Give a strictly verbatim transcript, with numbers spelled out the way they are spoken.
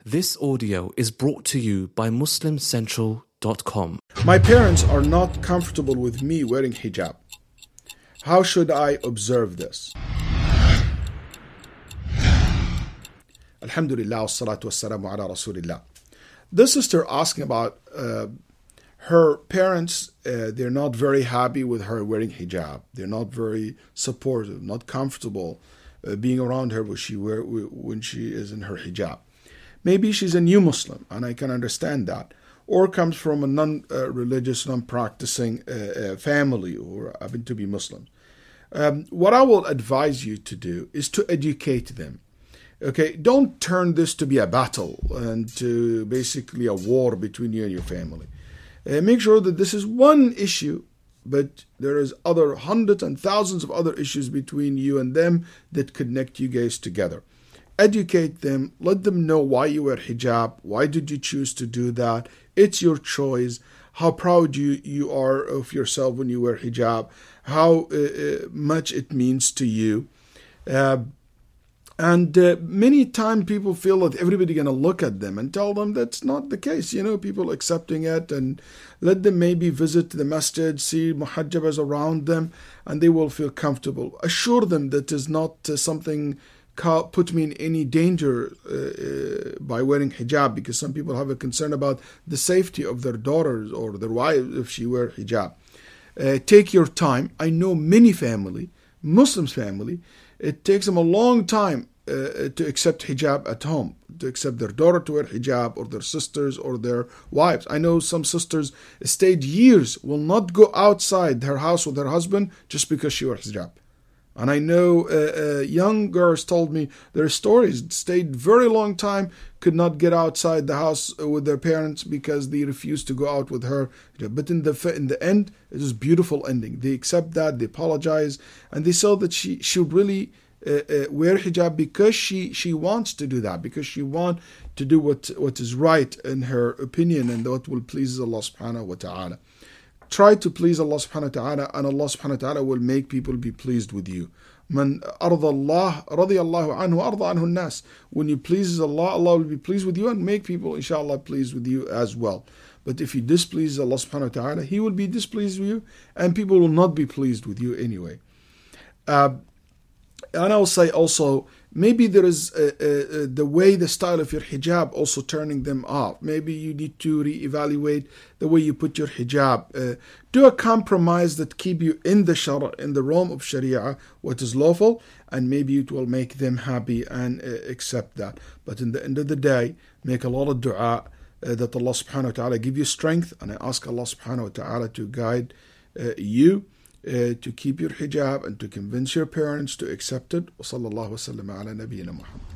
This audio is brought to you by Muslim Central dot com. My parents are not comfortable with me wearing hijab. How should I observe this? Alhamdulillah, wassalatu wassalamu ala rasulillah. This sister asking about uh, her parents, uh, they're not very happy with her wearing hijab. They're not very supportive, not comfortable uh, being around her when she, wear, when she is in her hijab. Maybe she's a new Muslim, and I can understand that, or comes from a non-religious, non-practicing uh, uh, family who happen to be Muslims. Um, what I will advise you to do is to educate them. Okay, don't turn this to be a battle and to basically a war between you and your family. Uh, make sure that this is one issue, but there is other hundreds and thousands of other issues between you and them that connect you guys together. Educate them, let them know why you wear hijab, why did you choose to do that, it's your choice, how proud you, you are of yourself when you wear hijab, how uh, much it means to you. Uh, and uh, many times people feel that everybody going to look at them and tell them that's not the case. You know, people accepting it, and let them maybe visit the masjid, see muhajjabas around them, and they will feel comfortable. Assure them that is not uh, something put me in any danger uh, uh, by wearing hijab, because some people have a concern about the safety of their daughters or their wives if she wear hijab. Uh, take your time. I know many family, Muslims family, it takes them a long time uh, to accept hijab at home, to accept their daughter to wear hijab, or their sisters or their wives. I know some sisters stayed years, will not go outside their house with their husband just because she wears hijab. And I know uh, uh, young girls told me their stories, stayed very long time, could not get outside the house with their parents because they refused to go out with her. But in the in the end, it was a beautiful ending. They accept that, they apologize, and they saw that she should really uh, uh, wear hijab because she, she wants to do that, because she wants to do what, what is right in her opinion and what will please Allah subhanahu wa ta'ala. Try to please Allah subhanahu wa ta'ala, and Allah subhanahu wa ta'ala will make people be pleased with you. Man arda Allah radiyallahu anhu arda anhu nas. When you please Allah, Allah will be pleased with you and make people inshallah pleased with you as well. But if you displease Allah subhanahu wa ta'ala, He will be displeased with you, and people will not be pleased with you anyway. Uh, and I will say also, maybe there is uh, uh, the way, the style of your hijab also turning them off. Maybe you need to reevaluate the way you put your hijab. Uh, do a compromise that keep you in the shara, in the realm of sharia, what is lawful, and maybe it will make them happy and uh, accept that. But in the end of the day, make a lot of dua uh, that Allah subhanahu wa ta'ala give you strength, and I ask Allah subhanahu wa ta'ala to guide uh, you Uh, to keep your hijab and to convince your parents to accept it. وصلى الله وسلم على نبينا محمد.